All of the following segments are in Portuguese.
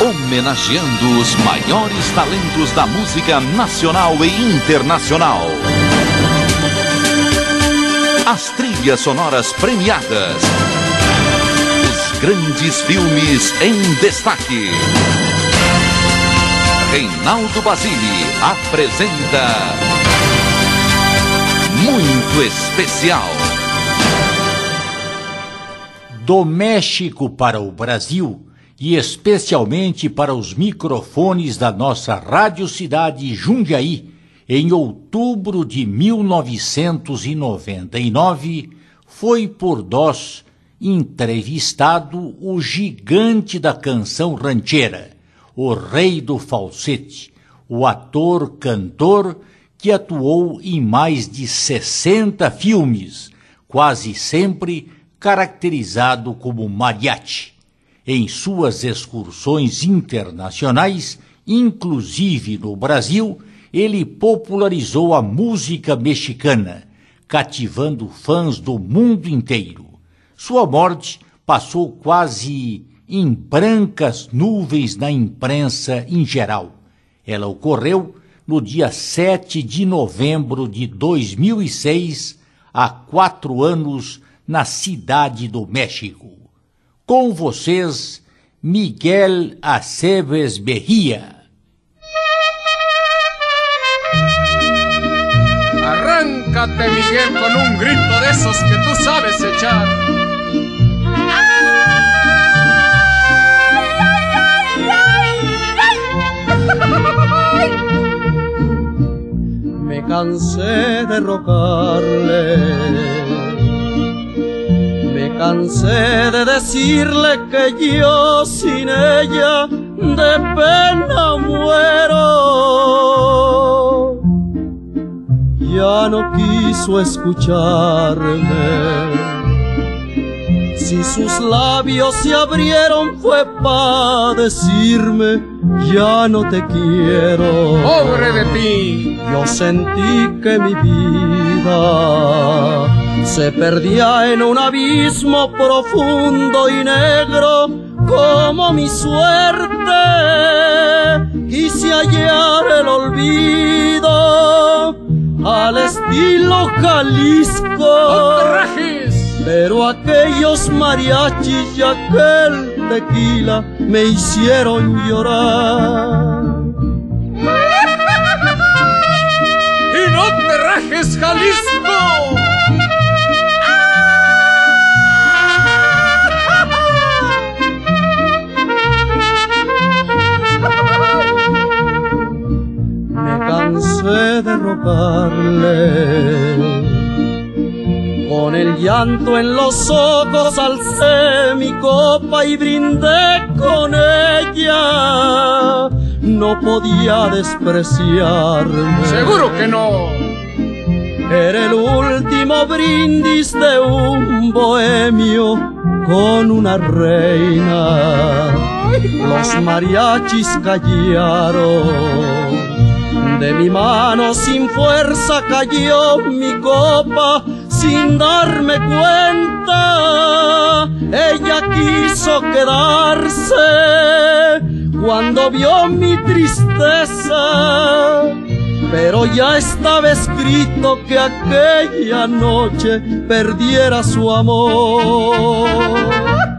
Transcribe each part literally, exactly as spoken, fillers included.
homenageando os maiores talentos da música nacional e internacional. As trilhas sonoras premiadas. Os grandes filmes em destaque. Reinaldo Basile apresenta Muito Especial. Do México para o Brasil e especialmente para os microfones da nossa Rádio Cidade Jundiaí, em outubro de mil novecentos e noventa e nove, foi por nós entrevistado o gigante da canção rancheira, o rei do falsete, o ator-cantor que atuou em mais de sessenta filmes, quase sempre caracterizado como mariachi. Em suas excursões internacionais, inclusive no Brasil, ele popularizou a música mexicana, cativando fãs do mundo inteiro. Sua morte passou quase em brancas nuvens na imprensa em geral. Ela ocorreu no dia sete de novembro de dois mil e seis, há quatro anos, na Cidade do México. Com vocês, Miguel Aceves Mejía. Arráncate, Miguel, con un grito de esos que tú sabes echar. Me cansé de rogarle, me cansé de decirle que yo sin ella de pena muero. Ya no quiso escucharme. Si sus labios se abrieron fue para decirme ya no te quiero. ¡Pobre de ti! Yo sentí que mi vida se perdía en un abismo profundo y negro como mi suerte. Quise hallar el olvido al estilo Jalisco, pero aquellos mariachis y aquel tequila me hicieron llorar. ¡Y no te rajes, Jalisco! Me cansé de rogarle, con el llanto en los ojos alcé mi copa y brindé con ella. No podía despreciarme. ¡Seguro que no! Era el último brindis de un bohemio con una reina. Los mariachis callaron. De mi mano sin fuerza cayó mi copa sin darme cuenta. Ella quiso quedarse cuando vio mi tristeza, pero ya estaba escrito que aquella noche perdiera su amor.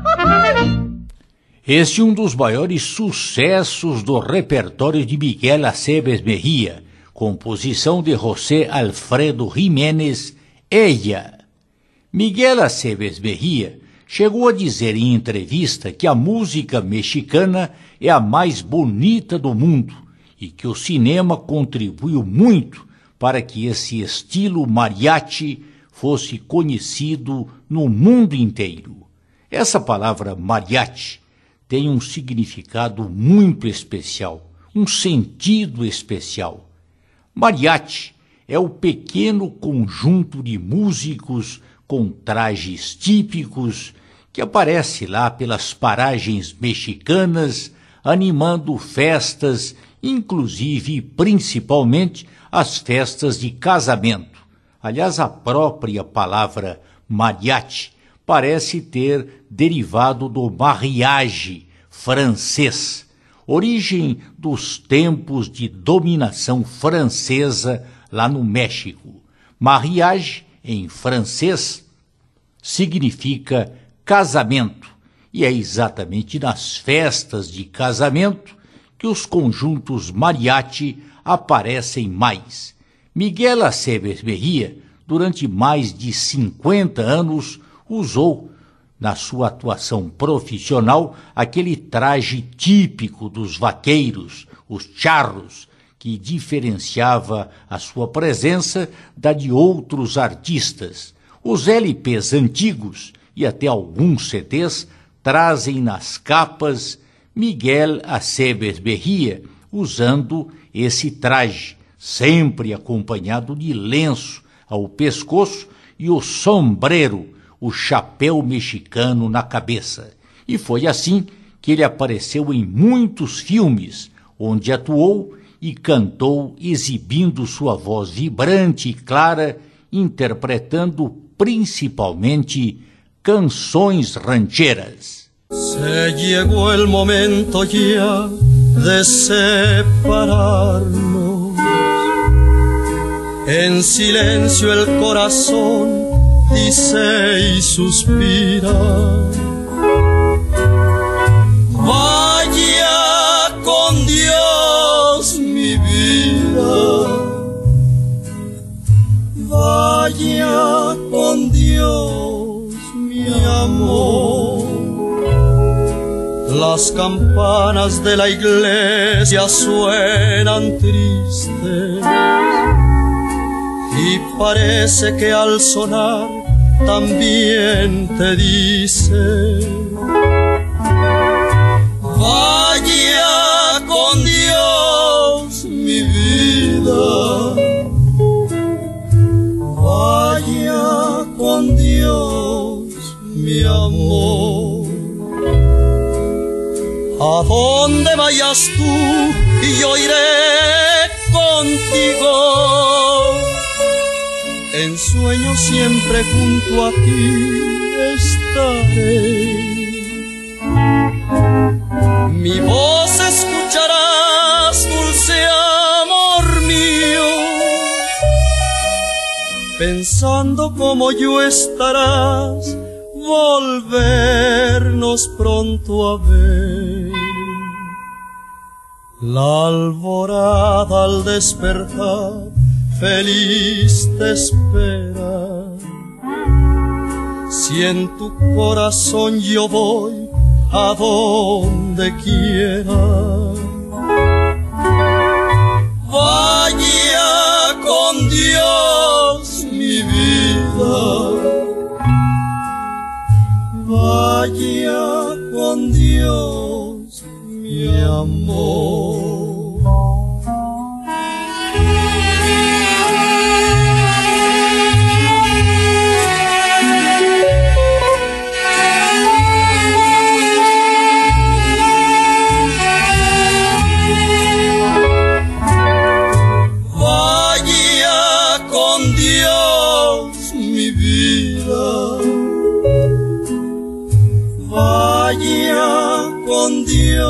Esse é um dos maiores sucessos do repertório de Miguel Aceves Mejía, composição de José Alfredo Jiménez, Ella. Miguel Aceves Mejía chegou a dizer em entrevista que a música mexicana é a mais bonita do mundo e que o cinema contribuiu muito para que esse estilo mariachi fosse conhecido no mundo inteiro. Essa palavra mariachi tem um significado muito especial, um sentido especial. Mariachi é o pequeno conjunto de músicos com trajes típicos que aparece lá pelas paragens mexicanas, animando festas, inclusive e principalmente as festas de casamento. Aliás, a própria palavra mariachi parece ter derivado do mariage francês. origem dos tempos de dominação francesa lá no México. Mariage, em francês, significa casamento, e é exatamente nas festas de casamento que os conjuntos mariachi aparecem mais. Miguel Aceves Mejía, durante mais de cinquenta anos, usou, na sua atuação profissional, aquele traje típico dos vaqueiros, os charros, que diferenciava a sua presença da de outros artistas. Os L Ps antigos e até alguns C Ds trazem nas capas Miguel Aceves Mejía usando esse traje, sempre acompanhado de lenço ao pescoço e o sombrero, o chapéu mexicano na cabeça. E foi assim que ele apareceu em muitos filmes, onde atuou e cantou, exibindo sua voz vibrante e clara, interpretando principalmente canções rancheras. Se llegó el momento ya de separarnos. En silencio el corazón dice y suspira. Vaya con Dios mi vida. Vaya con Dios mi amor. Las campanas de la iglesia suenan tristes y parece que al sonar también te dice: vaya con Dios mi vida, vaya con Dios mi amor. A donde vayas tú y yo iré contigo, en sueño siempre junto a ti estaré. Mi voz escucharás, dulce amor mío, pensando como yo estarás, volvernos pronto a ver. La alborada al despertar feliz te espera. Si en tu corazón yo voy a donde quiera. Vaya con Dios mi vida. Vaya con Dios mi amor. Vaya con Dios mi vida. Vaya con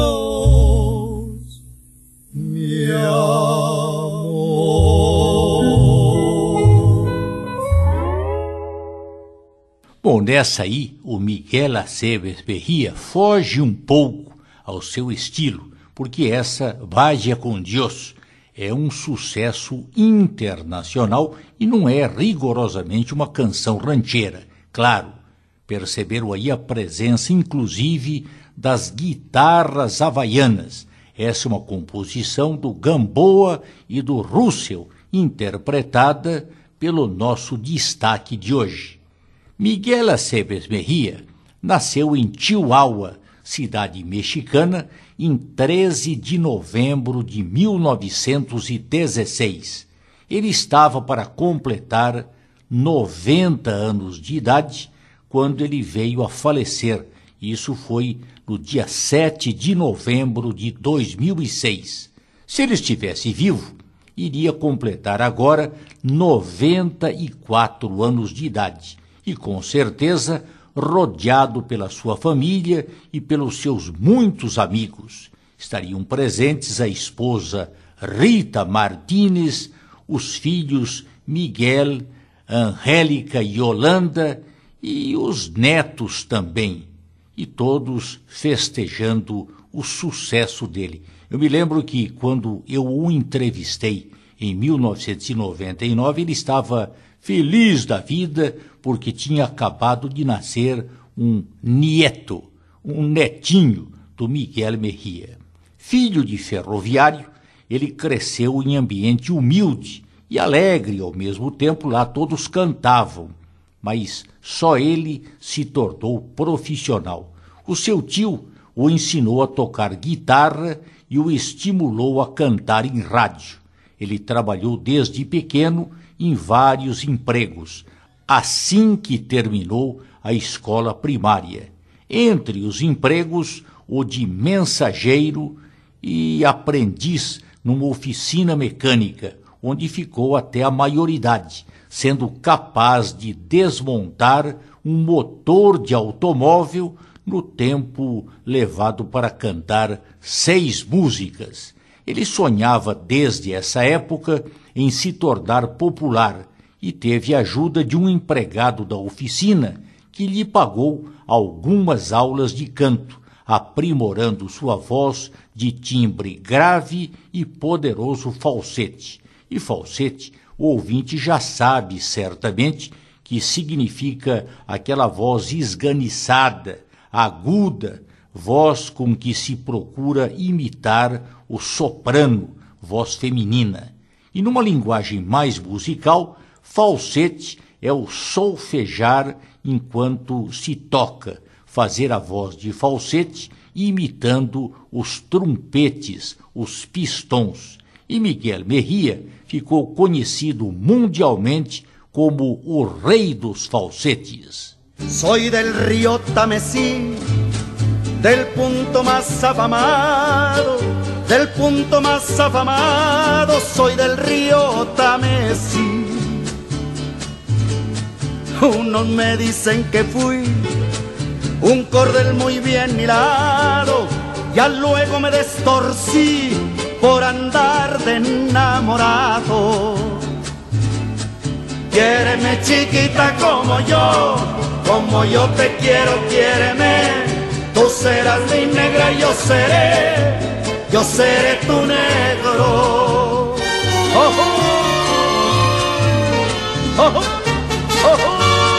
Dios mi amor. Bom, nessa aí, o Miguel Aceves Mejía foge um pouco ao seu estilo, porque essa Vaya com Dios é um sucesso internacional e não é rigorosamente uma canção rancheira. Claro, perceberam aí a presença, inclusive, das guitarras havaianas. Essa é uma composição do Gamboa e do Russell, interpretada pelo nosso destaque de hoje. Miguel Aceves Mejía nasceu em Chihuahua, cidade mexicana, em treze de novembro de mil novecentos e dezesseis. Ele estava para completar noventa anos de idade quando ele veio a falecer. Isso foi no dia sete de novembro de dois mil e seis. Se ele estivesse vivo, iria completar agora noventa e quatro anos de idade e, com certeza, rodeado pela sua família e pelos seus muitos amigos. Estariam presentes a esposa Rita Martínez, os filhos Miguel, Angélica e Yolanda e os netos também, e todos festejando o sucesso dele. Eu me lembro que quando eu o entrevistei em mil novecentos e noventa e nove, ele estava feliz da vida porque tinha acabado de nascer um nieto, um netinho do Miguel Mejía. Filho de ferroviário, ele cresceu em ambiente humilde e alegre ao mesmo tempo. Lá todos cantavam, mas só ele se tornou profissional. O seu tio o ensinou a tocar guitarra e o estimulou a cantar em rádio. Ele trabalhou desde pequeno em vários empregos, assim que terminou a escola primária. Entre os empregos, o de mensageiro e aprendiz numa oficina mecânica, onde ficou até a maioridade, sendo capaz de desmontar um motor de automóvel no tempo levado para cantar seis músicas. Ele sonhava desde essa época em se tornar popular e teve a ajuda de um empregado da oficina que lhe pagou algumas aulas de canto, aprimorando sua voz de timbre grave e poderoso falsete. E falsete, o ouvinte já sabe certamente que significa aquela voz esganiçada, aguda, voz com que se procura imitar o soprano, voz feminina. E numa linguagem mais musical, falsete é o solfejar enquanto se toca, fazer a voz de falsete imitando os trompetes, os pistões. E Miguel Mejía ficou conhecido mundialmente como o rei dos falsetes. Soy del río Tamesí, del punto más afamado, del punto más afamado, soy del río Tamesí. Unos me dicen que fui un cordel muy bien hilado, ya luego me destorcí por andar de enamorado. Quiéreme chiquita como yo, como yo te quiero, quiéreme. Tú serás mi negra y yo seré, yo seré tu negro. Oh, oh, oh, oh, oh.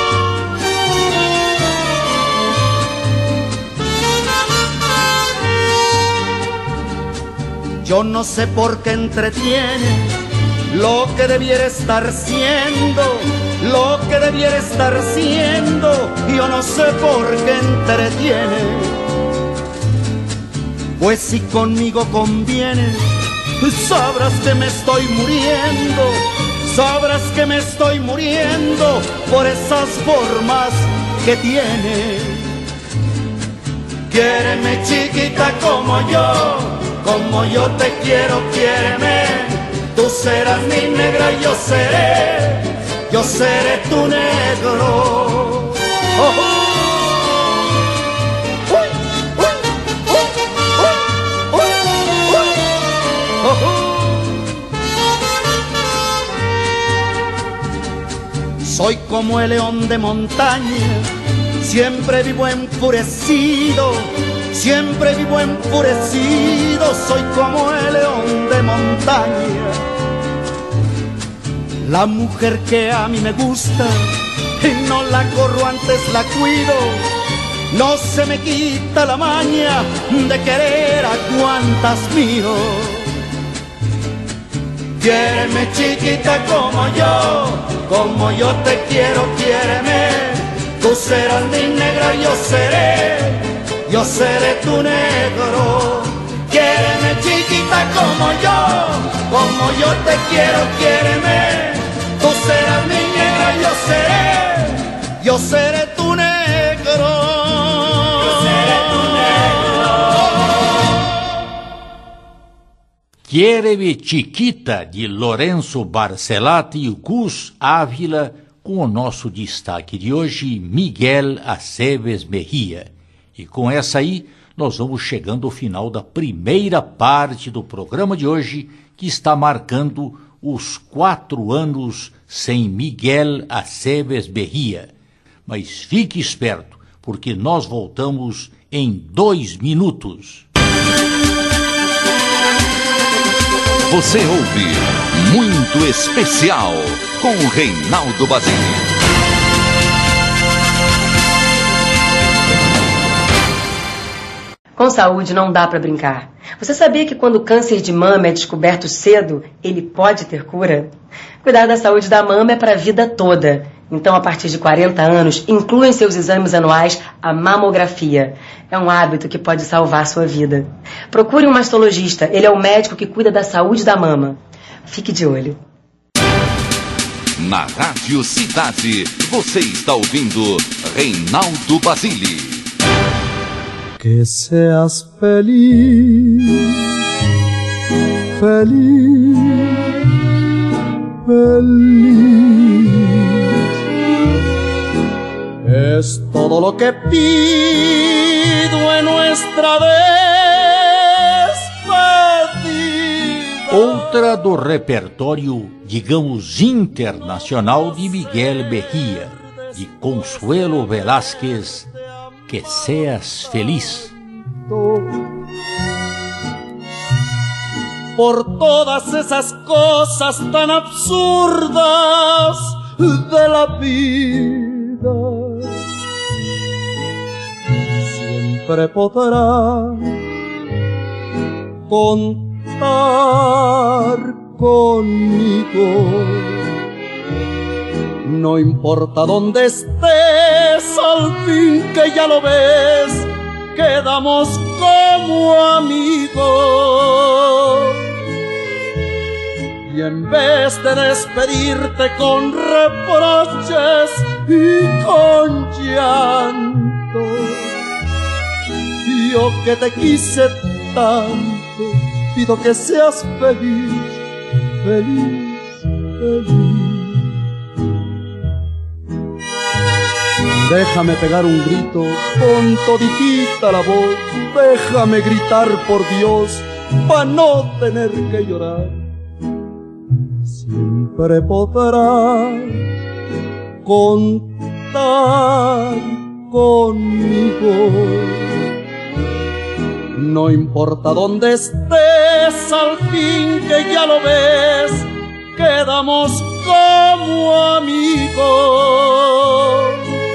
Yo no sé por qué entretiene lo que debiera estar siendo, lo que debiera estar siendo, yo no sé por qué entretiene. Pues si conmigo conviene, sabrás que me estoy muriendo, sabrás que me estoy muriendo por esas formas que tiene. Quiéreme chiquita como yo, como yo te quiero, quiéreme. Tú serás mi negra y yo seré, yo seré tu negro. Oh, oh. Uy, uy, uy, uy, uy, uy. Oh, oh. Soy como el león de montaña, siempre vivo enfurecido, siempre vivo enfurecido, soy como el león de montaña. La mujer que a mí me gusta, y no la corro antes la cuido, no se me quita la maña de querer a cuantas miro. Quiéreme chiquita como yo, como yo te quiero, quiéreme. Tú serás mi negra y yo seré, yo seré tu negro. Quiéreme chiquita como yo, como yo te quiero, quiéreme. Tú serás mi negra y yo seré, yo seré tu negro. Yo seré tu negro. Quiéreme chiquita, de Lourenço Barcelata e o Cus Ávila, com o nosso destaque de hoje, Miguel Aceves Mejía. E com essa aí, nós vamos chegando ao final da primeira parte do programa de hoje, que está marcando os quatro anos sem Miguel Aceves Berria. Mas fique esperto, porque nós voltamos em dois minutos. Você ouve Muito Especial com Reinaldo Basile. Com saúde não dá para brincar. Você sabia que quando o câncer de mama é descoberto cedo, ele pode ter cura? Cuidar da saúde da mama é para a vida toda. Então, a partir de quarenta anos, inclua em seus exames anuais a mamografia. É um hábito que pode salvar sua vida. Procure um mastologista. Ele é o médico que cuida da saúde da mama. Fique de olho. Na Rádio Cidade, você está ouvindo Reinaldo Basile. Que seas feliz, feliz, feliz. Es todo lo que pido en nuestra despedida. Outra do repertório, digamos, internacional de Miguel Berria, de Consuelo Velázquez, Que seas feliz. Por todas esas cosas tan absurdas de la vida, siempre podrá contar conmigo. No importa dónde estés, al fin que ya lo ves, quedamos como amigos. Y en vez de despedirte con reproches y con llanto, yo que te quise tanto, pido que seas feliz, feliz, feliz. Déjame pegar un grito con toditita la voz, déjame gritar por Dios, pa' no tener que llorar. Siempre podrás contar conmigo. No importa dónde estés, al fin que ya lo ves, quedamos como amigos.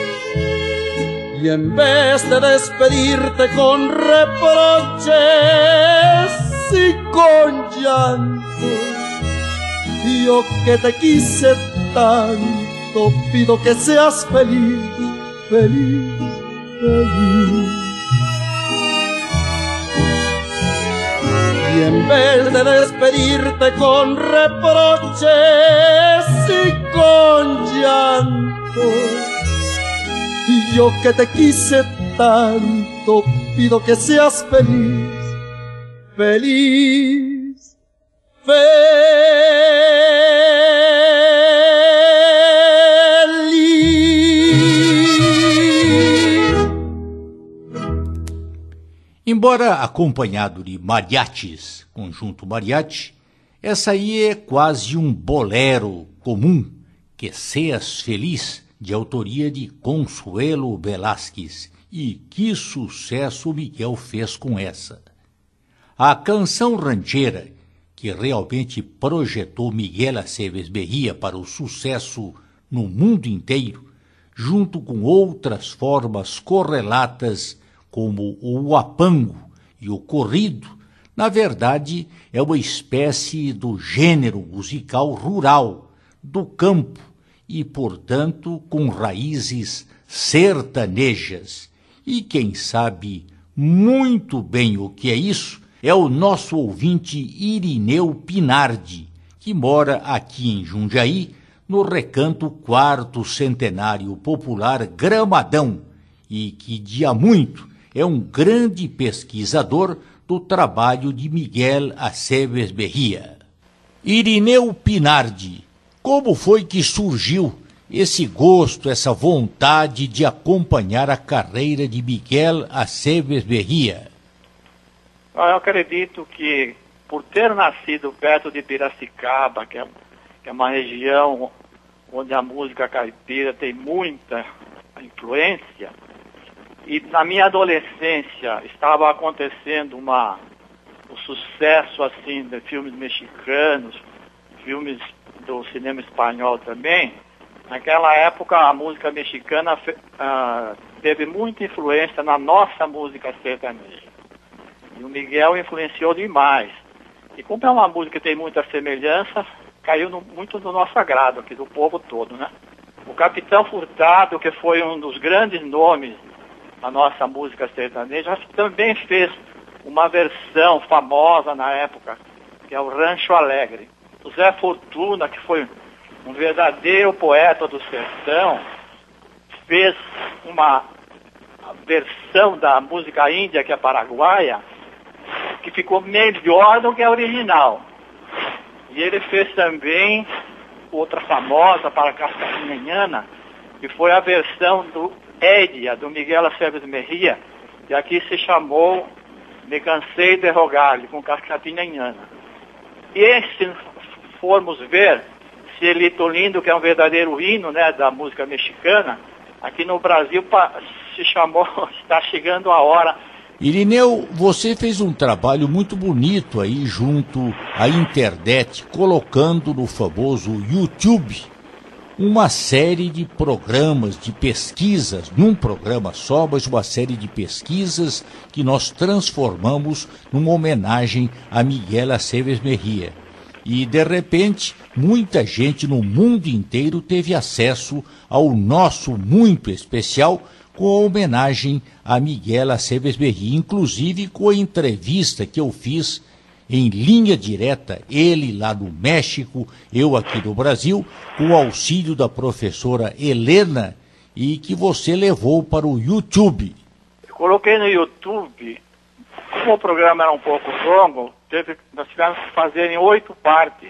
Y en vez de despedirte con reproches y con llanto, yo que te quise tanto, pido que seas feliz, feliz, feliz. Y en vez de despedirte con reproches y con llanto, y yo que te quise tanto, pido que seas feliz, feliz, feliz. Embora acompanhado de mariachis, conjunto mariachi, essa aí é quase um bolero comum, Que seas feliz, de autoria de Consuelo Velázquez, e que sucesso Miguel fez com essa. A canção rancheira, que realmente projetou Miguel Aceves Berria para o sucesso no mundo inteiro, junto com outras formas correlatas como o huapango e o corrido, na verdade é uma espécie do gênero musical rural, do campo, e, portanto, com raízes sertanejas. E quem sabe muito bem o que é isso é o nosso ouvinte Irineu Pinardi, que mora aqui em Jundiaí, no Recanto Quarto Centenário Popular Gramadão, e que, de há muito, é um grande pesquisador do trabalho de Miguel Aceves Berria. Irineu Pinardi, como foi que surgiu esse gosto, essa vontade de acompanhar a carreira de Miguel Aceves Mejía? Eu acredito que, por ter nascido perto de Piracicaba, que é, que é uma região onde a música caipira tem muita influência, e na minha adolescência estava acontecendo uma, um sucesso assim de filmes mexicanos, filmes do cinema espanhol também. Naquela época a música mexicana uh, teve muita influência na nossa música sertaneja. E o Miguel influenciou demais. E como é uma música que tem muita semelhança, caiu no, muito no nosso agrado aqui, do povo todo, né? O Capitão Furtado, que foi um dos grandes nomes da nossa música sertaneja, também fez uma versão famosa na época, que é o Rancho Alegre. O Zé Fortuna, que foi um verdadeiro poeta do sertão, fez uma versão da música índia, que é paraguaia, que ficou melhor do que a original. E ele fez também outra famosa para Cascatinhanhana, que foi a versão do Édia, do Miguel Aceves Mejía, que aqui se chamou Me Cansei de Rogar-lhe, com Cascatinhanhana. E se formos ver Cielito Lindo, que é um verdadeiro hino, né, da música mexicana, aqui no Brasil se chamou Está Chegando a Hora. Irineu, você fez um trabalho muito bonito aí junto à internet, colocando no famoso YouTube uma série de programas, de pesquisas, num programa só, mas uma série de pesquisas que nós transformamos numa homenagem a Miguel Aceves Mejía. E, de repente, muita gente no mundo inteiro teve acesso ao nosso muito especial com a homenagem a Miguel Aceves Mejía, inclusive com a entrevista que eu fiz em linha direta, ele lá no México, eu aqui no Brasil, com o auxílio da professora Helena, e que você levou para o YouTube. Eu coloquei no YouTube, como o programa era um pouco longo, teve, nós tivemos que fazer em oito partes.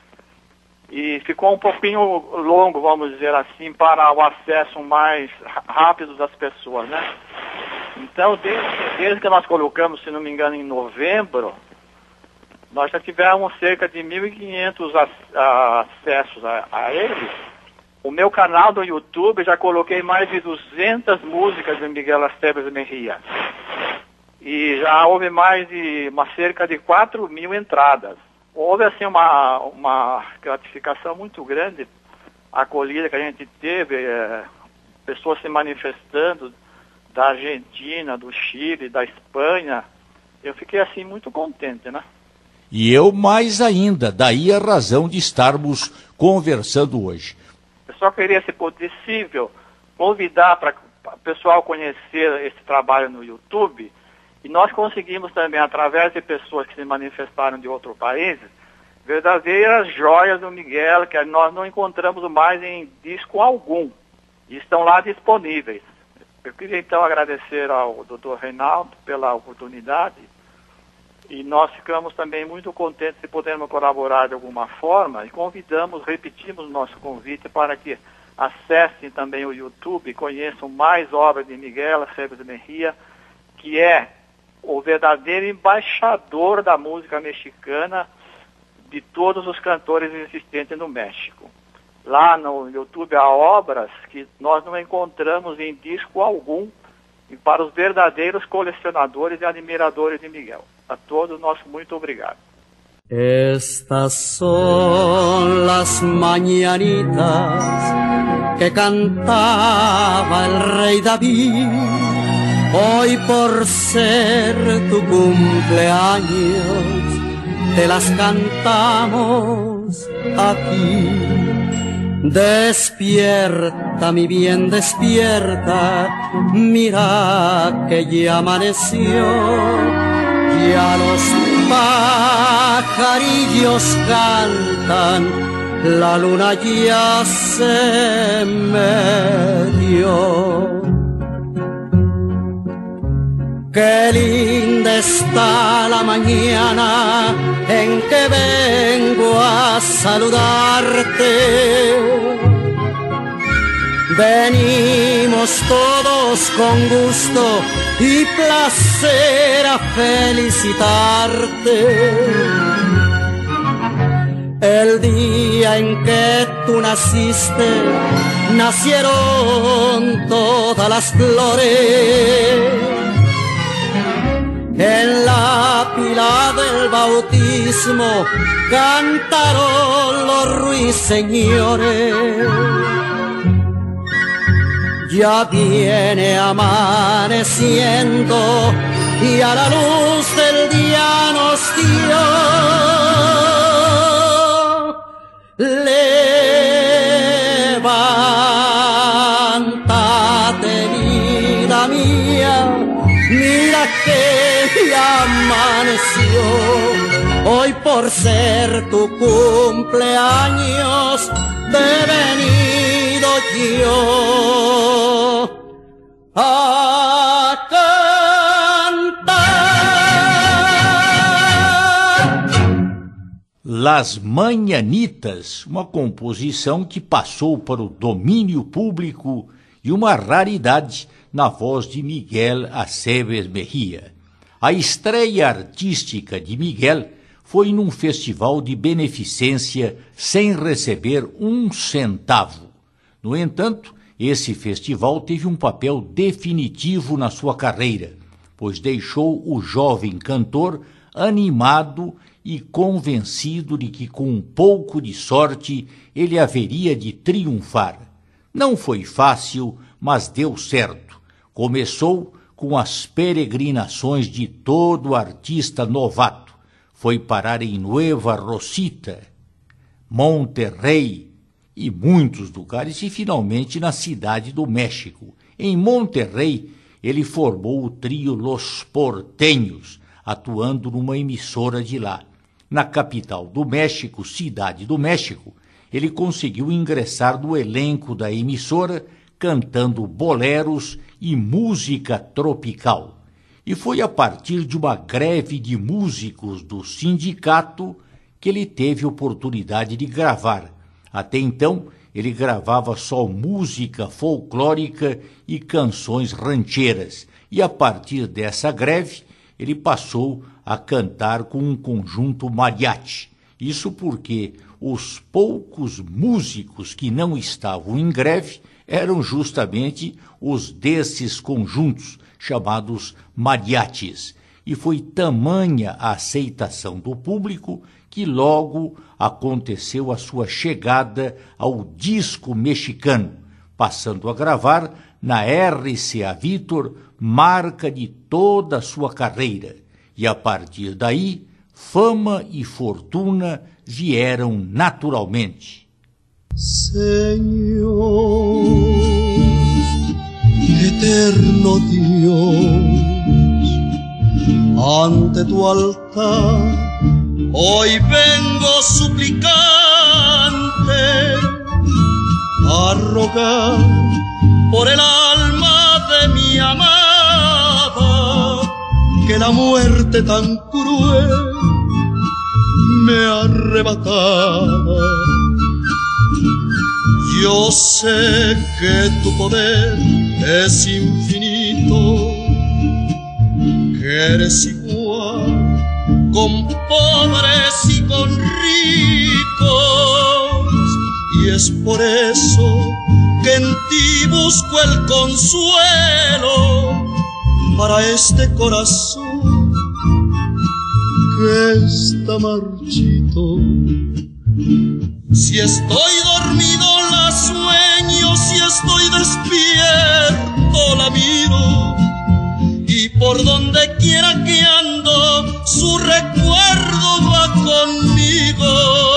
E ficou um pouquinho longo, vamos dizer assim, para o acesso mais rápido das pessoas, né? Então, desde, desde que nós colocamos, se não me engano, em novembro, nós já tivemos cerca de mil e quinhentos acessos a, a ele. O meu canal do YouTube, já coloquei mais de duzentas músicas de Miguel Aceves Mejía. E já houve mais de uma cerca de quatro mil entradas. Houve assim uma, uma gratificação muito grande, a acolhida que a gente teve, é, pessoas se manifestando da Argentina, do Chile, da Espanha. Eu fiquei assim muito contente, né? E eu mais ainda, daí a razão de estarmos conversando hoje. Eu só queria, se possível, convidar para o pessoal conhecer esse trabalho no YouTube. E nós conseguimos também, através de pessoas que se manifestaram de outros países, verdadeiras joias do Miguel, que nós não encontramos mais em disco algum. E estão lá disponíveis. Eu queria então agradecer ao doutor Reinaldo pela oportunidade. E nós ficamos também muito contentes de podermos colaborar de alguma forma. E convidamos, repetimos o nosso convite para que acessem também o YouTube, conheçam mais obras de Miguel Aceves Mejía, que é o verdadeiro embaixador da música mexicana de todos os cantores existentes no México. Lá no YouTube há obras que nós não encontramos em disco algum, e para os verdadeiros colecionadores e admiradores de Miguel. A todos, nosso muito obrigado. Estas son las mañanitas que cantaba el rey David. Hoy por ser tu cumpleaños te las cantamos aquí. Despierta, mi bien, despierta, mira que ya amaneció, ya los pajarillos cantan, la luna ya se metió. Qué linda está la mañana en que vengo a saludarte. Venimos todos con gusto y placer a felicitarte. El día en que tú naciste, nacieron todas las flores. En la pila del bautismo cantaron los ruiseñores. Ya viene amaneciendo y a la luz del día nos dio. Levántate, vida mía, mira que ya amaneció. Hoy por ser tu cumpleaños te he venido yo a cantar. Las Manhanitas, uma composição que passou para o domínio público e uma raridade na voz de Miguel Aceves Mejía. A estreia artística de Miguel foi num festival de beneficência sem receber um centavo. No entanto, esse festival teve um papel definitivo na sua carreira, pois deixou o jovem cantor animado e convencido de que com um pouco de sorte ele haveria de triunfar. Não foi fácil, mas deu certo. Começou com as peregrinações de todo artista novato. Foi parar em Nueva Rosita, Monterrey e muitos lugares e finalmente na cidade do México. Em Monterrey, ele formou o trio Los Porteños, atuando numa emissora de lá. Na capital do México, Cidade do México, ele conseguiu ingressar no elenco da emissora cantando boleros e música tropical. E foi a partir de uma greve de músicos do sindicato que ele teve oportunidade de gravar. Até então, ele gravava só música folclórica e canções rancheiras. E a partir dessa greve, ele passou a cantar com um conjunto mariachi. Isso porque os poucos músicos que não estavam em greve eram justamente os desses conjuntos, chamados mariachis, e foi tamanha a aceitação do público que logo aconteceu a sua chegada ao disco mexicano, passando a gravar na R C A Víctor, marca de toda a sua carreira, e a partir daí, fama e fortuna vieram naturalmente. Señor, eterno Dios, ante tu altar hoy vengo suplicante a rogar por el alma de mi amada, que la muerte tan cruel me arrebataba. Yo sé que tu poder es infinito, que eres igual con pobres y con ricos, y es por eso que en ti busco el consuelo para este corazón que está marchito. Si estoy dormido la sueño, si estoy despierto la miro, y por donde quiera que ando su recuerdo va conmigo.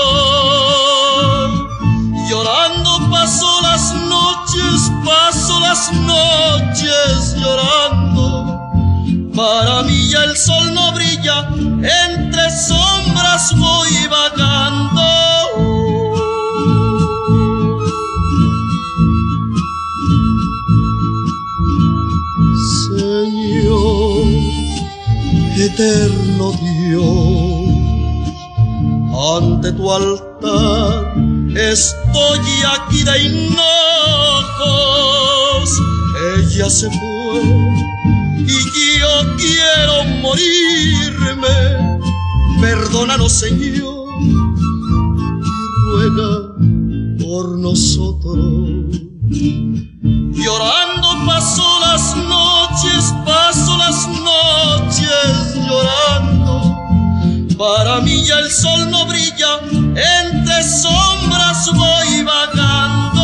Llorando paso las noches, paso las noches llorando. Para mí ya el sol no brilla, entre sombras voy vagando. Señor, eterno Dios, ante tu altar estoy aquí de hinojos. Ella se fue y yo quiero morirme. Perdónanos, Señor, y ruega por nosotros. Llorando paso las noches, paso las noches llorando. Para mí ya el sol no brilla, entre sombras voy vagando.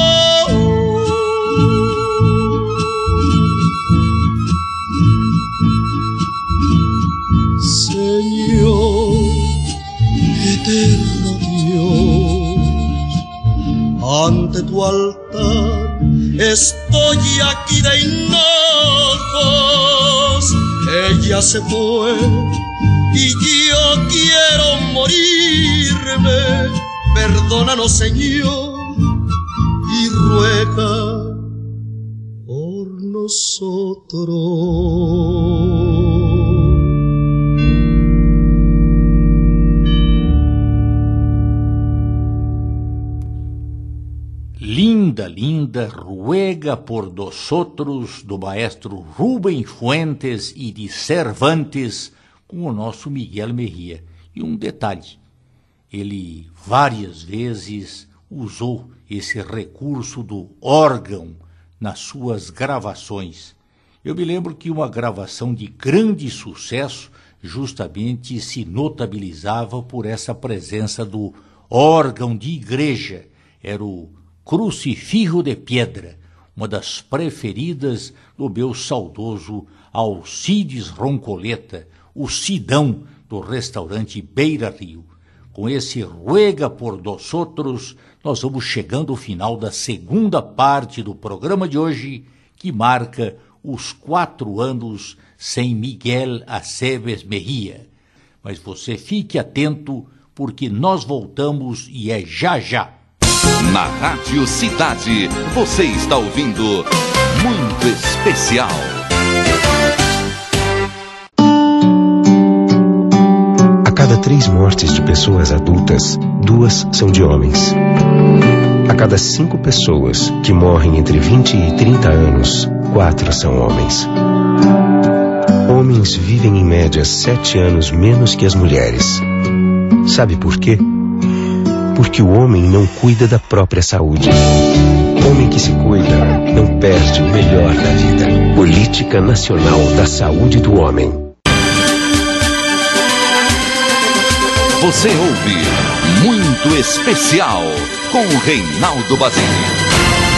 Señor, eterno Dios, ante tu altar estoy aquí de hinojos. Ella se fue y yo quiero morirme. Perdónanos, Señor, y ruega por nosotros. Linda, linda, ruega por nosotros, do maestro Rubem Fuentes e de Cervantes, com o nosso Miguel Mejia. E um detalhe, ele várias vezes usou esse recurso do órgão nas suas gravações. Eu me lembro que uma gravação de grande sucesso justamente se notabilizava por essa presença do órgão de igreja. Era o Crucifixo de Pedra, uma das preferidas do meu saudoso Alcides Roncoleta, o Sidão do restaurante Beira Rio. Com esse Ruega por Nosotros, nós vamos chegando ao final da segunda parte do programa de hoje, que marca os quatro anos sem Miguel Aceves Mejia. Mas você fique atento, porque nós voltamos e é já já. Na Rádio Cidade, você está ouvindo Muito Especial. A cada três mortes de pessoas adultas, duas são de homens. A cada cinco pessoas que morrem entre vinte e trinta anos, quatro são homens. Homens vivem em média sete anos menos que as mulheres. Sabe por quê? Porque o homem não cuida da própria saúde. Homem que se cuida não perde o melhor da vida. Política Nacional da Saúde do Homem. Você ouve Muito Especial com o Reinaldo Basile.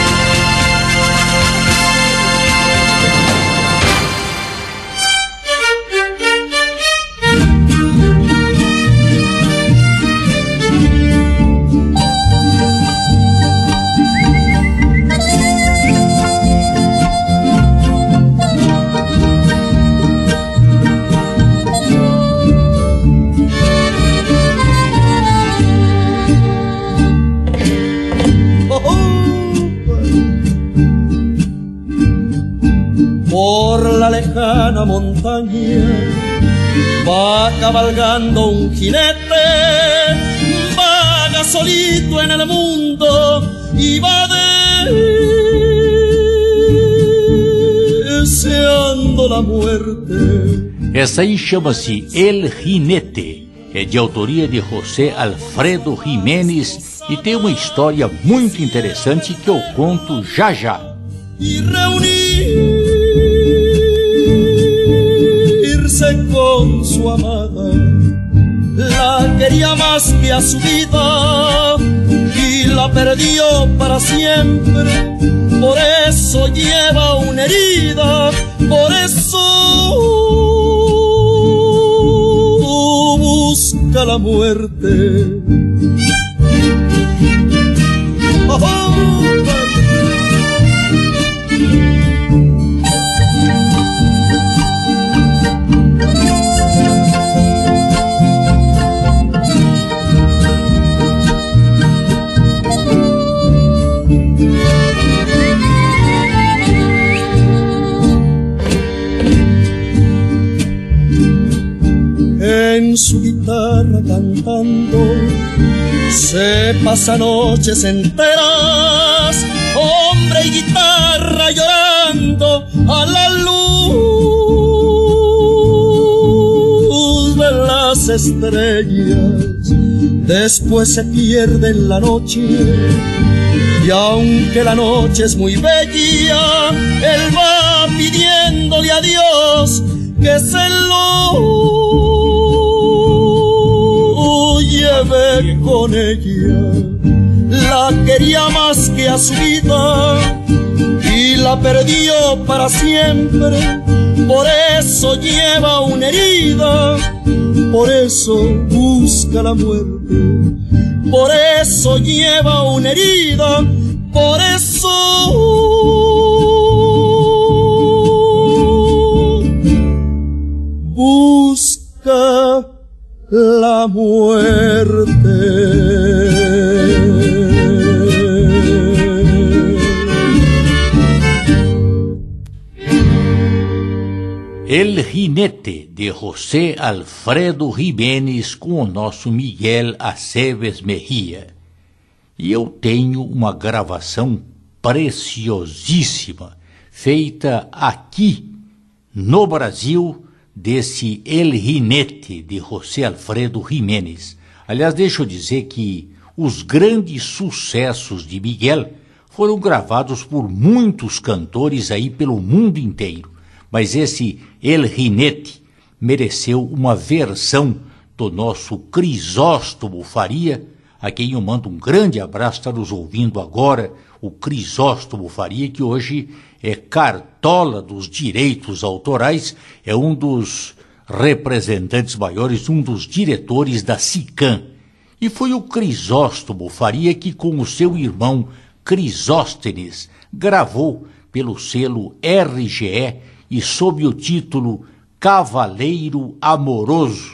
Lejana montaña va cabalgando un jinete, vaga solito en el mundo y va deseando la muerte. Essa aí chama-se El Jinete, é de autoria de José Alfredo Jiménez e tem uma história muito interessante que eu conto já já. Y con su amada, la quería más que a su vida y la perdió para siempre. Por eso lleva una herida, por eso busca la muerte. Oh, oh. En su guitarra cantando Se pasa noches enteras, hombre y guitarra llorando a la luz de las estrellas. Después se pierde en la noche, y aunque la noche es muy bella, él va pidiéndole a Dios que se lo lleve con ella. La quería más que a su vida y la perdió para siempre. Por eso lleva una herida, por eso busca la muerte. Por eso lleva una herida, por eso busca la muerte. El Jinete, de José Alfredo Jiménez, com o nosso Miguel Aceves Mejia. E eu tenho uma gravação preciosíssima, feita aqui no Brasil, desse El Jinete, de José Alfredo Jiménez. Aliás, deixa eu dizer que os grandes sucessos de Miguel foram gravados por muitos cantores aí pelo mundo inteiro. Mas esse El Jinete mereceu uma versão do nosso Crisóstomo Faria, a quem eu mando um grande abraço, está nos ouvindo agora, o Crisóstomo Faria, que hoje é cartola dos direitos autorais, é um dos representantes maiores, um dos diretores da SICAM. E foi o Crisóstomo Faria que, com o seu irmão Crisóstenes, gravou pelo selo R G E, e sob o título Cavaleiro Amoroso,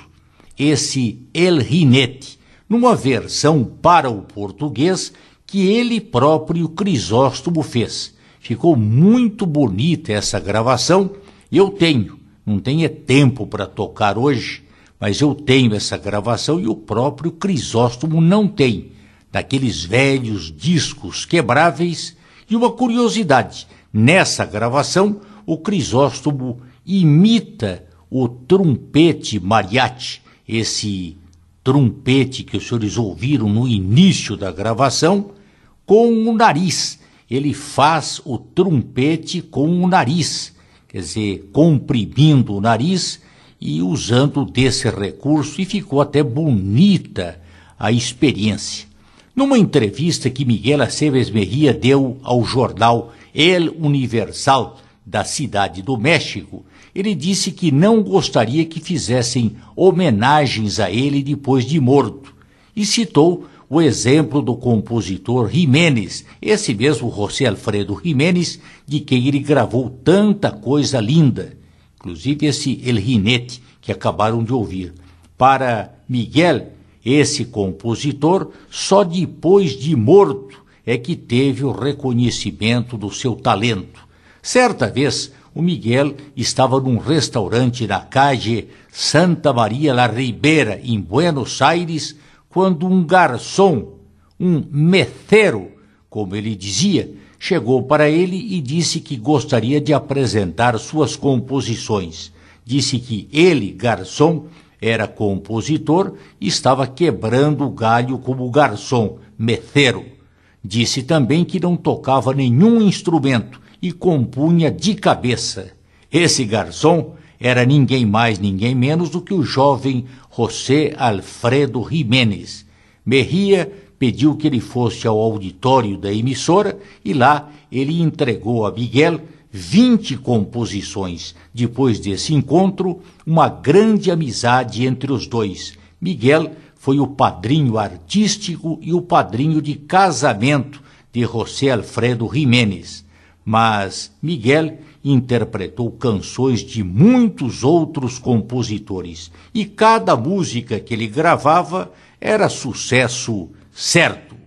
esse El Jinete, numa versão para o português que ele próprio, Crisóstomo, fez. Ficou muito bonita essa gravação. Eu tenho, não tenho tempo para tocar hoje, mas eu tenho essa gravação e o próprio Crisóstomo não tem, daqueles velhos discos quebráveis. E uma curiosidade, nessa gravação o Crisóstomo imita o trompete mariachi, esse trompete que os senhores ouviram no início da gravação, com o nariz. Ele faz o trompete com o nariz, quer dizer, comprimindo o nariz e usando desse recurso, e ficou até bonita a experiência. Numa entrevista que Miguel Aceves Mejia deu ao jornal El Universal, da Cidade do México, ele disse que não gostaria que fizessem homenagens a ele depois de morto, e citou o exemplo do compositor Jiménez, esse mesmo José Alfredo Jiménez, de quem ele gravou tanta coisa linda, inclusive esse El Jinete que acabaram de ouvir. Para Miguel, esse compositor, só depois de morto é que teve o reconhecimento do seu talento. Certa vez, o Miguel estava num restaurante na calle Santa Maria la Ribera, em Buenos Aires, quando um garçom, um mecero, como ele dizia, chegou para ele e disse que gostaria de apresentar suas composições. Disse que ele, garçom, era compositor e estava quebrando o galho como garçom, mecero. Disse também que não tocava nenhum instrumento e compunha de cabeça. Esse garçom era ninguém mais, ninguém menos do que o jovem José Alfredo Jiménez. Mejia pediu que ele fosse ao auditório da emissora e lá ele entregou a Miguel vinte composições. Depois desse encontro, uma grande amizade entre os dois. Miguel foi o padrinho artístico e o padrinho de casamento de José Alfredo Jiménez. Mas Miguel interpretou canções de muitos outros compositores e cada música que ele gravava era sucesso certo.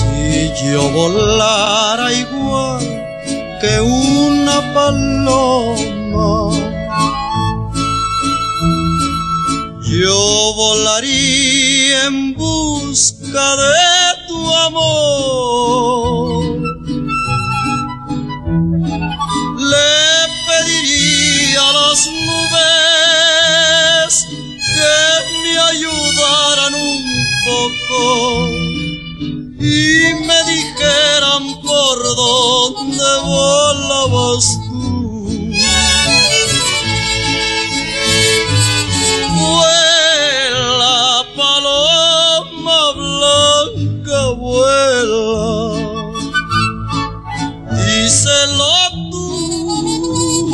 Si yo volara igual que una paloma, yo volaría en busca busca de tu amor. Le pediría a las nubes que me ayudaran un poco y me dijeran por dónde volabas tú. Vuela, paloma blanca, vuela, díselo tú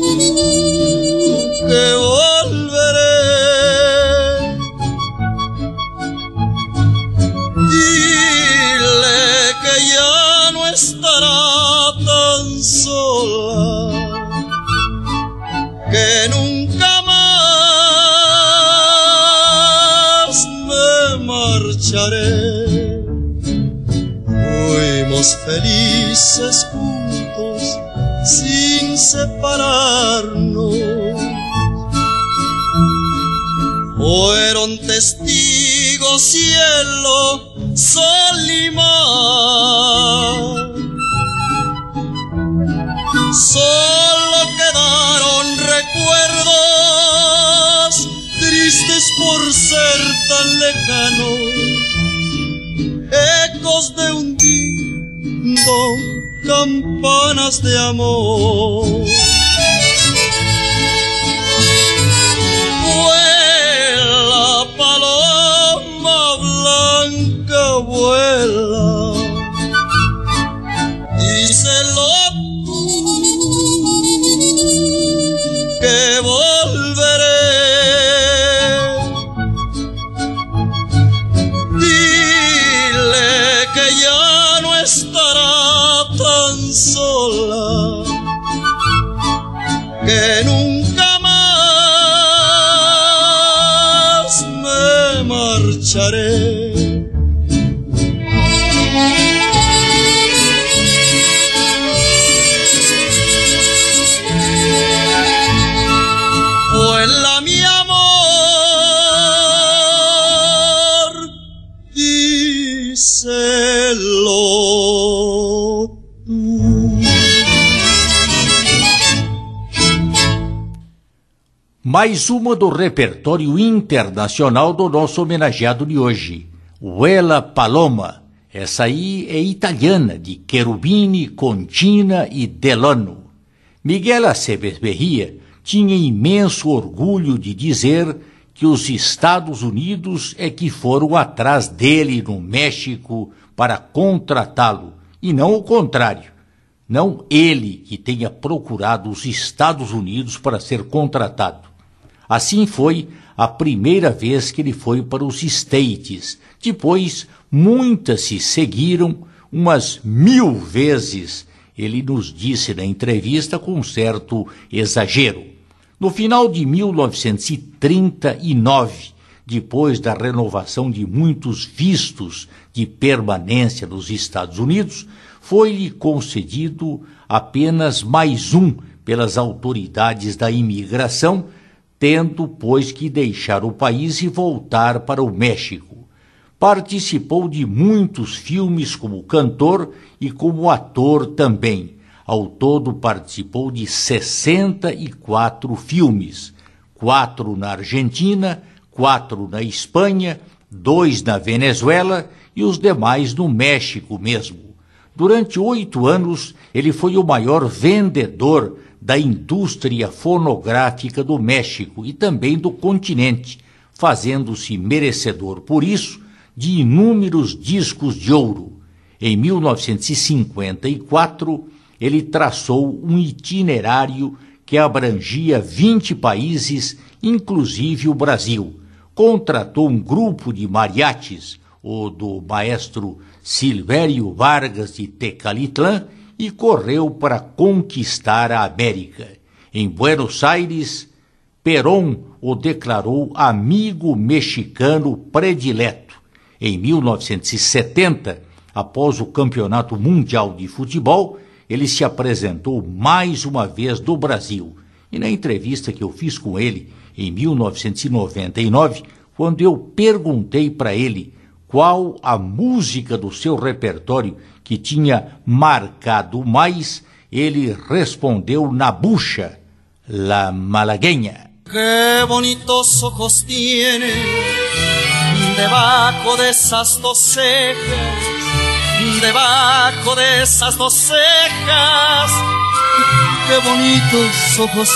que volveré. Dile que ya no estará tan sola, que nunca más me marcharé. Fuimos felices juntos sin separarnos. Fueron testigos cielo, sol y mar. Solo quedaron recuerdos tristes por ser tan lejanos, ecos de un dindón, campanas de amor. Vuela, paloma blanca, vuela, díselo que volveré. Dile que ya no estará tan sola, que nunca más me marcharé. Vuela mi amor, díselo tú. Mais uma do repertório internacional do nosso homenageado de hoje, Vuela Paloma. Essa aí é italiana, de Cherubini, Contina e Delano. Miguel Aceves Berria tinha imenso orgulho de dizer que os Estados Unidos é que foram atrás dele no México para contratá-lo, e não o contrário. Não ele que tenha procurado os Estados Unidos para ser contratado. Assim foi a primeira vez que ele foi para os States. Depois, muitas se seguiram, umas mil vezes, ele nos disse na entrevista com certo exagero. No final de mil novecentos e trinta e nove, depois da renovação de muitos vistos de permanência nos Estados Unidos, foi-lhe concedido apenas mais um pelas autoridades da imigração, tendo, pois, que deixar o país e voltar para o México. Participou de muitos filmes como cantor e como ator também. Ao todo participou de sessenta e quatro filmes, quatro na Argentina, quatro na Espanha, dois na Venezuela e os demais no México mesmo. Durante oito anos, ele foi o maior vendedor da indústria fonográfica do México e também do continente, fazendo-se merecedor, por isso, de inúmeros discos de ouro. Em mil novecentos e cinquenta e quatro, ele traçou um itinerário que abrangia vinte países, inclusive o Brasil. Contratou um grupo de mariachis, o do maestro Silvério Vargas de Tecalitlán, e correu para conquistar a América. Em Buenos Aires, Perón o declarou amigo mexicano predileto. Em mil novecentos e setenta, após o Campeonato Mundial de Futebol, ele se apresentou mais uma vez no Brasil. E na entrevista que eu fiz com ele em mil novecentos e noventa e nove, quando eu perguntei para ele qual a música do seu repertório que tinha marcado mais, ele respondeu na bucha, La Malagueña. Qué bonitos ojos tiene debajo de esas dos cejas, debajo de esas dos cejas. Qué bonitos ojos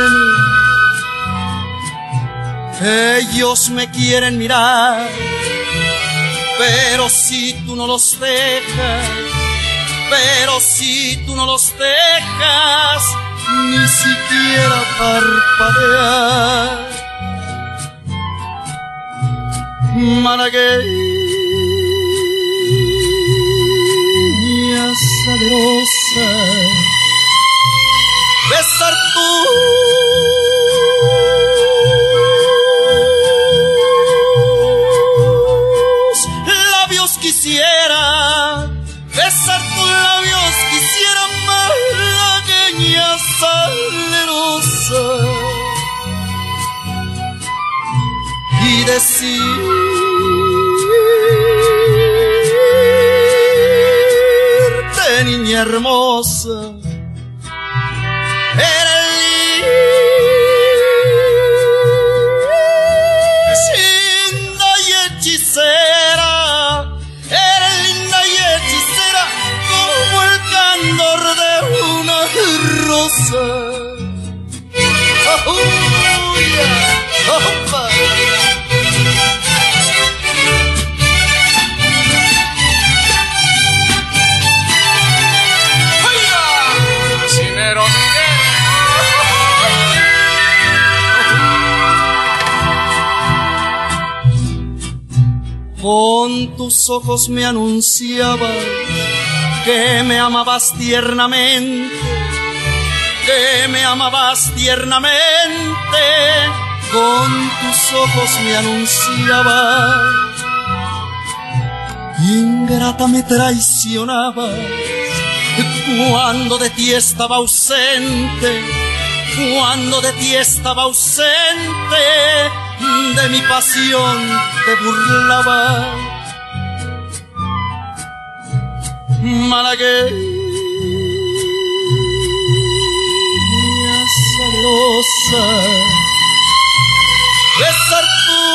tiene. Ellos me quieren mirar, pero si tú no los dejas, pero si tú no los dejas, ni siquiera parpadear. Malagueña salerosa, besar tus labios quisiera, besar tus labios quisiera, malagueña salerosa, y decirte, niña hermosa, eres linda y hechicera, eres linda y hechicera como el candor de una rosa. Oh, yeah. Opa. Con tus ojos me anunciabas que me amabas tiernamente, que me amabas tiernamente. Con tus ojos me anunciabas, ingrata me traicionabas cuando de ti estaba ausente, cuando de ti estaba ausente. De mi pasión te burlaba, malagueña salerosa, besar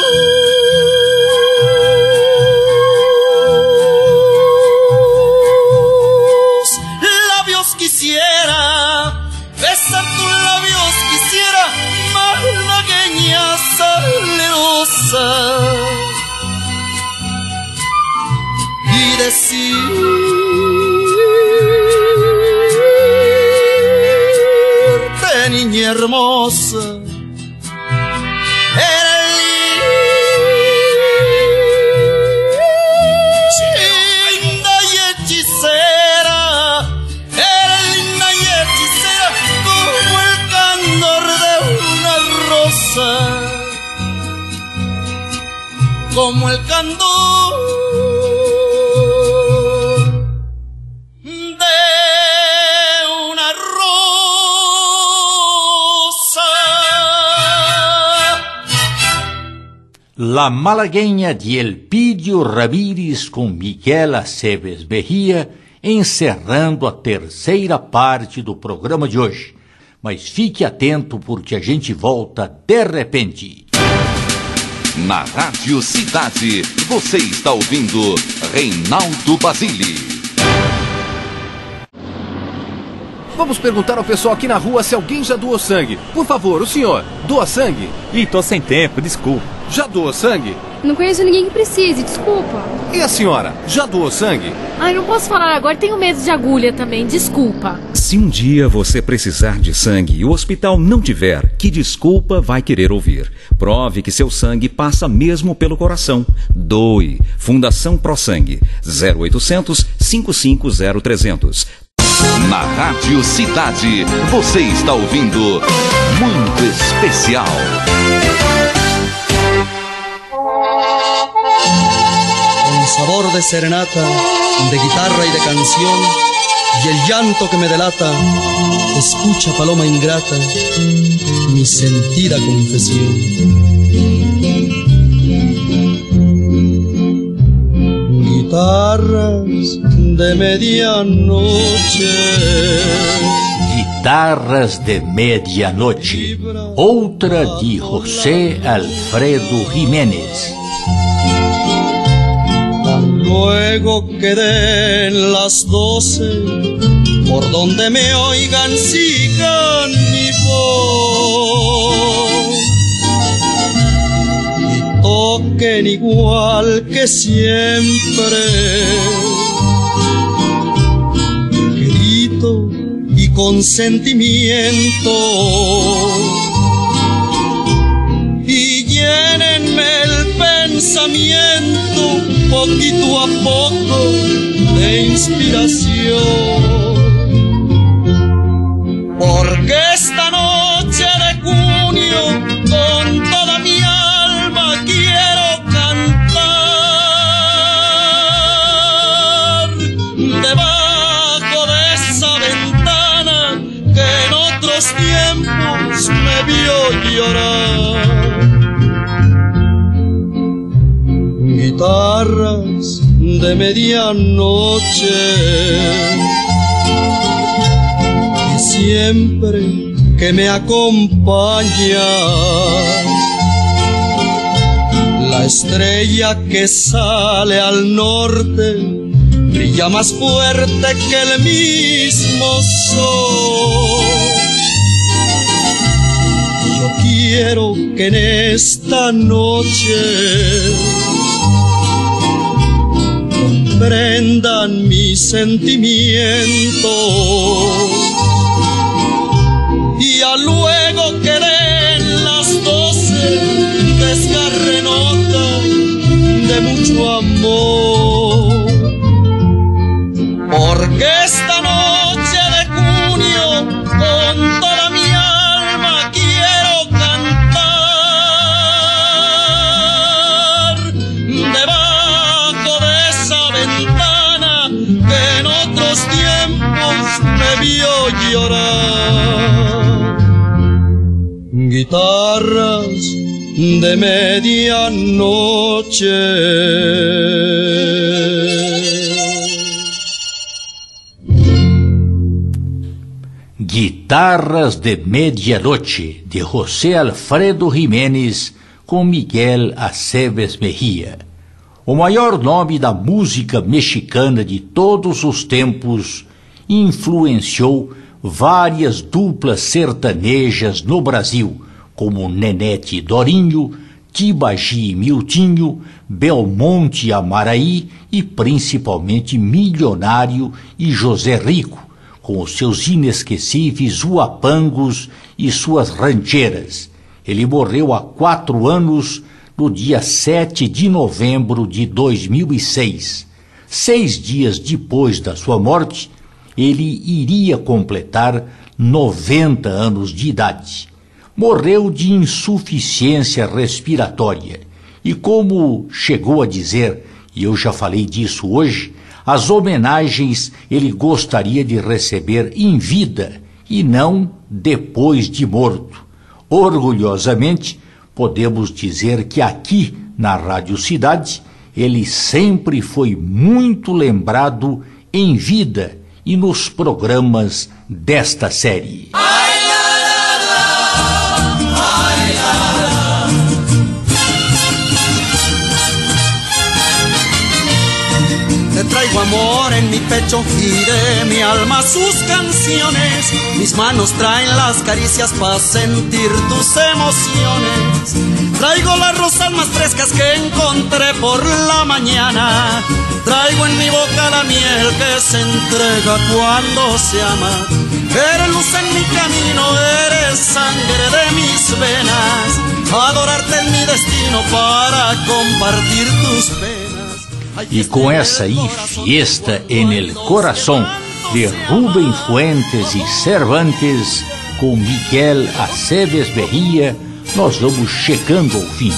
tus labios quisiera, besar tus labios quisiera, malagueña salerosa, y decirte, niña hermosa, eres linda y hechicera, eres linda y hechicera como el candor de una rosa, como el candor de una rosa. La Malagueña de Elpidio Ramírez com Miguel Aceves Berria, encerrando a terceira parte do programa de hoje. Mas fique atento porque a gente volta de repente. Na Rádio Cidade, você está ouvindo Reinaldo Basile. Vamos perguntar ao pessoal aqui na rua se alguém já doou sangue. Por favor, o senhor, doa sangue? Ih, tô sem tempo, desculpa. Já doou sangue? Não conheço ninguém que precise, desculpa. E a senhora, já doou sangue? Ai, não posso falar agora, tenho medo de agulha também, desculpa. Se um dia você precisar de sangue e o hospital não tiver, que desculpa vai querer ouvir? Prove que seu sangue passa mesmo pelo coração. Doe. Fundação ProSangue. zero oitocentos, cinco cinco zero, trezentos. Na Rádio Cidade, você está ouvindo Muito Especial. Con sabor de serenata, de guitarra y de canción, y el llanto que me delata, escucha, paloma ingrata, mi sentida confesión. de medianoche. Guitarras de Medianoche, outra de José Alfredo Jiménez. Luego que den las doce, por donde me oigan sigan mi voz y toquen igual que siempre, grito y con sentimiento, y llénenme el pensamiento poquito a poco de inspiración, porque esta noche de junio con toda mi alma quiero cantar debajo de esa ventana que en otros tiempos me vio llorar. Guitarras de medianoche, que siempre que me acompañas, la estrella que sale al norte brilla más fuerte que el mismo sol. Yo quiero que en esta noche comprendan mis sentimientos, y a luego que den las doce desgarre nota de mucho amor, porque esta noche de junio con toda mi alma quiero cantar debajo de esa ventana que en otros tiempos me vio llorar. Guitarras de medianoche. Guitarras de Medianoche, de José Alfredo Jiménez, com Miguel Aceves Mejia. O maior nome da música mexicana de todos os tempos, influenciou várias duplas sertanejas no Brasil, como Nenete e Dorinho, Tibagi e Miltinho, Belmonte e Amaraí e principalmente Milionário e José Rico, com os seus inesquecíveis uapangos e suas rancheiras. Ele morreu há quatro anos, no dia sete de novembro de dois mil e seis. Seis dias depois da sua morte, ele iria completar noventa anos de idade. Morreu de insuficiência respiratória e, como chegou a dizer, e eu já falei disso hoje, as homenagens ele gostaria de receber em vida e não depois de morto. Orgulhosamente, podemos dizer que aqui na Rádio Cidade ele sempre foi muito lembrado em vida e nos programas desta série. Te traigo amor en mi pecho y de mi alma sus canciones. Mis manos traen las caricias para sentir tus emociones. Traigo las rosas más frescas que encontré por la mañana. Traigo en mi boca la miel que se entrega cuando se ama. Eres luz en mi camino, eres sangre de mis venas. Adorarte es mi destino para compartir tus penas. E com essa aí, Fiesta en el Corazón, de Rubem Fuentes e Cervantes, com Miguel Aceves Mejia, nós vamos chegando ao fim.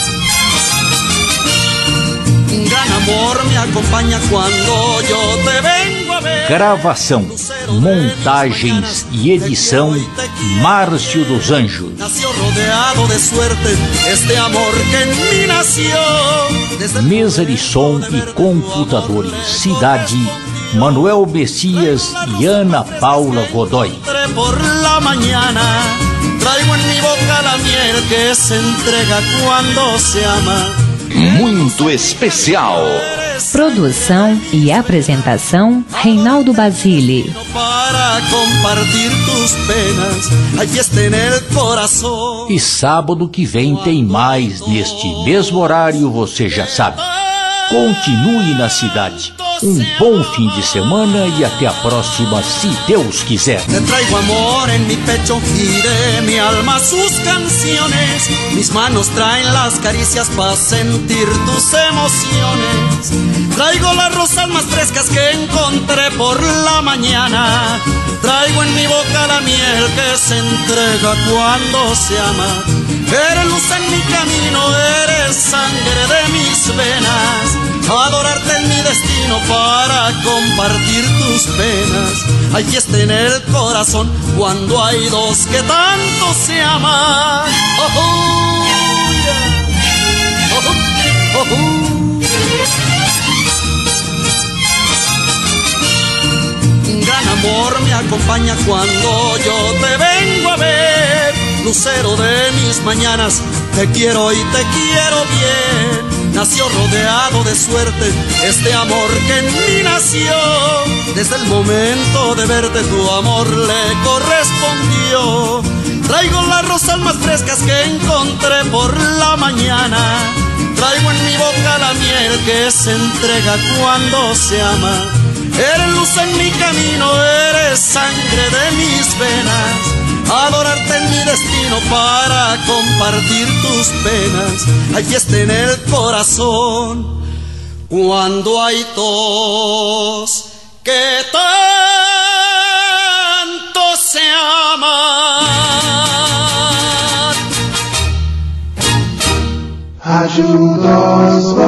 Un gran amor me acompaña cuando yo te vengo a ver. Gravação, montagens e edição, Márcio dos Anjos. Nació rodeado de suerte este amor que en mí nació. Mesa de som e computadores, Cidade, Manuel Messias e Ana Paula Godoy. Por la mañana traigo en mi boca la miel que se entrega cuando se ama. Muito especial. Produção e apresentação, Reinaldo Basile. Para compartir tus penas, allí está en el corazón. E sábado que vem tem mais neste mesmo horário, você já sabe. Continue na cidade. Um bom fim de semana e até a próxima, se Deus quiser. Te traigo amor en mi pecho y de mi alma sus canciones. Mis manos traen las caricias para sentir tus emociones. Traigo las rosas más frescas que encontré por la mañana. Traigo en mi boca la miel que se entrega cuando se ama. Eres luz en mi camino, eres sangre de mis venas. Adorarte es mi destino para compartir tus penas. Allí está en el corazón cuando hay dos que tanto se aman. Oh, oh, yeah. oh, oh, oh, oh. Un gran amor me acompaña cuando yo te vengo a ver. Lucero de mis mañanas, te quiero y te quiero bien. Nació rodeado de suerte este amor que en mí nació. Desde el momento de verte tu amor le correspondió. Traigo las rosas más frescas que encontré por la mañana. Traigo en mi boca la miel que se entrega cuando se ama. Eres luz en mi camino, eres sangre de mis venas. Adorarte es mi destino para compartir tus penas. Allí está en el corazón cuando hay dos que tanto se aman. Rádio Nós.